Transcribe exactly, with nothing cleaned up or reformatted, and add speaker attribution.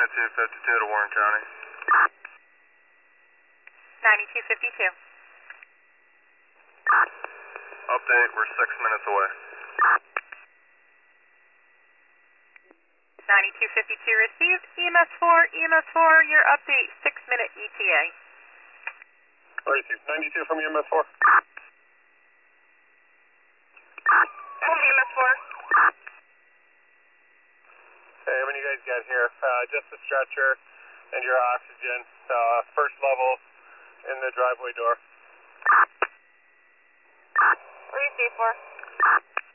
Speaker 1: ninety-two fifty-two to Warren County.
Speaker 2: ninety-two fifty-two.
Speaker 1: Update, we're six minutes away.
Speaker 2: ninety-two fifty-two received. E M S four, E M S four, your update, six minute E T A.
Speaker 1: Received. ninety-two from E M S four.
Speaker 2: From E M S four.
Speaker 1: Hey, when you guys get here, uh, just the stretcher and your oxygen, uh, first level in the driveway door.
Speaker 2: Receive four.